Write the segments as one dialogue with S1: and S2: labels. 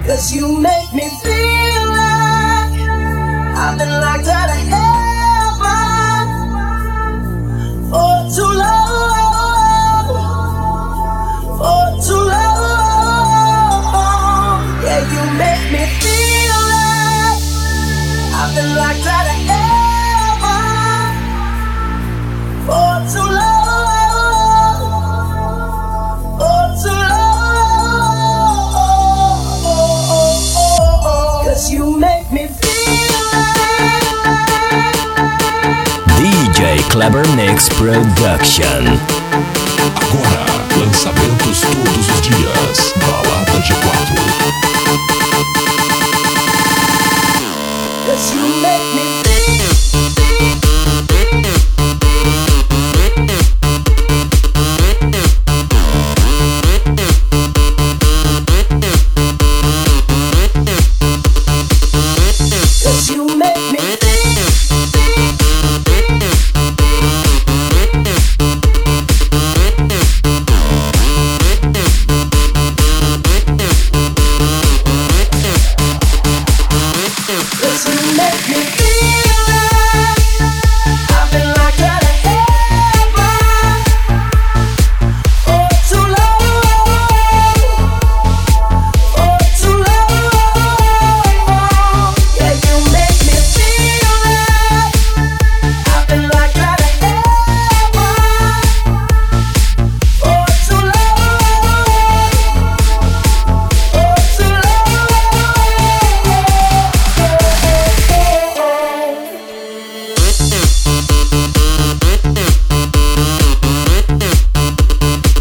S1: 'Cause you make me feel like I've been locked out of heaven for too long, for too long. Yeah, you make me feel like I've been locked out of heaven for too long, for too long. 'Cause you make me feel like
S2: DJ Kleber Mix Production.
S3: Agora, lançamentos todos os dias. Balada G4.
S1: 'Cause you make me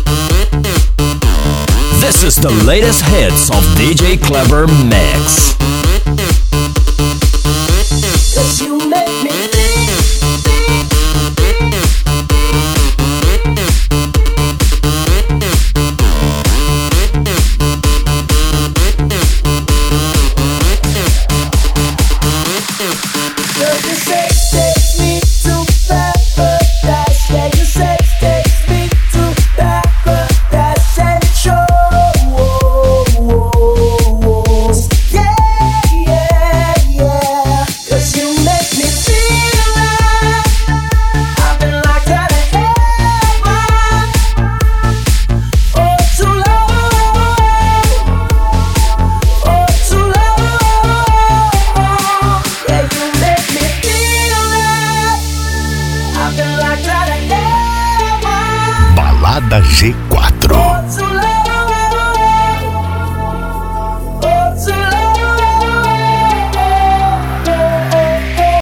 S2: This is the latest hits of DJ Kleber Mix.